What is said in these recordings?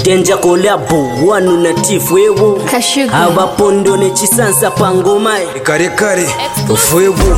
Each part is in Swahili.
Denja kolabo wanu na tifwewo abapondo ne chisansa pangomai kare kare ufwewo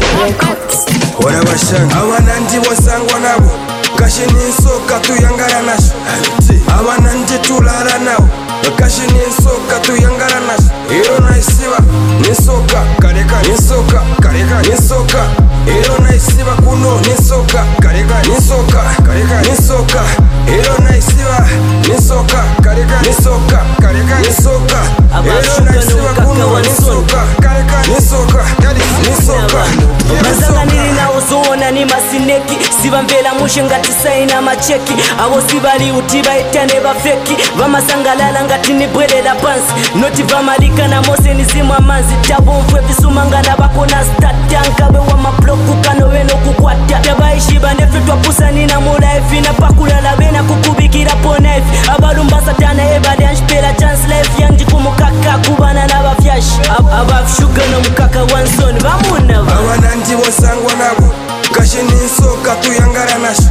ora bashanga abanandi wasangwa nabo kashini soka tuyangara nasho abanandi tulala nabo kashini soka tuyangara nasho ero naisiba nisoka kare kare nisoka kare kare nisoka ero naisiba kuno nisoka kare kare nisoka kare kare nisoka ero naisiba nisoka kare kare nisoka kare kare nisoka ero naisiba kuno nisoka kare kare nisoka nisoka Mazanga nili na uzuona ni masineki Siva mbela mushe ngati saina macheki Awo sibali utiba itane bafeki Vamasanga lala ngati ni bwele la pansi Noti vamalika na mose ni simu amanzi Tabo mfwe visumanga na bako na statanka Wewa mabloku kano weno kukwata Taba ishiba nefe twapusa nina mula efi Na pakula la wena kukubikira pona efi Abalumba satana ebali anshpela chance life Yang jikumukaka kubana na bafyashi Abafshuga na mukaka wansoni Vamuna abanandi wasangwa nabo kashini soka tuyangara nasho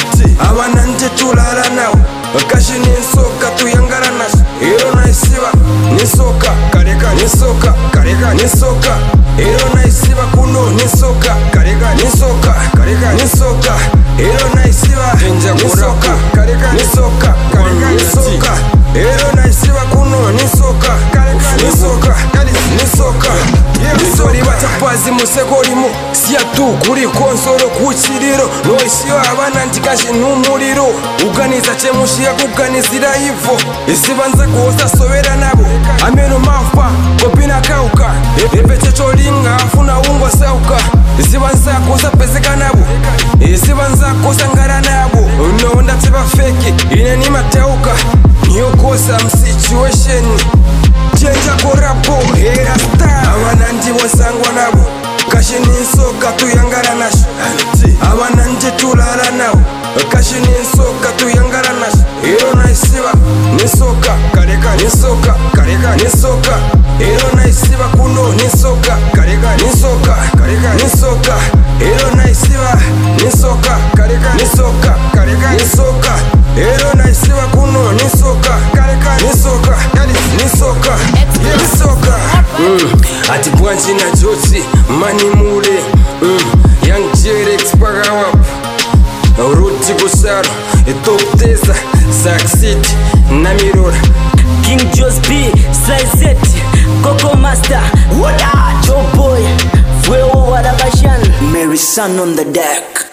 abanandi tulala nabo kashini soka tuyangara nasho ero naisiba nisoka kare kare nisoka kare kare nisoka ero naisiba kuno nisoka kare kare nisoka kare kare nisoka ero naisiba nisoka kare kare nisoka kare kare nisoka ero naisiba kuno nisoka kare kare nisoka nisoka nisori batapazi musekolimo siya tu kuri konsoro kuchiriro noisiyo abana ndikashi numuriro uganiza chemushiya kuganizira ivo isibanza kuosa sovera nabo ameno mafa kopina kauka epechecholinga afuna ungo sauka isibanza kuosa pezeka nabo isibanza kuosa ngara nabo unonda tiba feki ineni matauka niyokosa msituation Chenja korapo hera star abanandi wasangwa nabo kashini soka tuyangara nasho abanandi tulala nabo kashini soka tuyangara nasho ero naisiba nisoka kare kare nisoka kare kare nisoka ero naisiba kuno nisoka kare kare nisoka kare kare nisoka ero naisiba nisoka kare kare nisoka kare kare nisoka ero naisiba kuno nisoka kare kare nisoka nisoka nisoka ati bwanji na jotsi mani mule young Jerex pagawap ruti kusaro etopteza succeed na mirora King Jos B, Sly Coco Master, what up, Joe Boy, Fuego Warabashan, Mary Sun on the deck.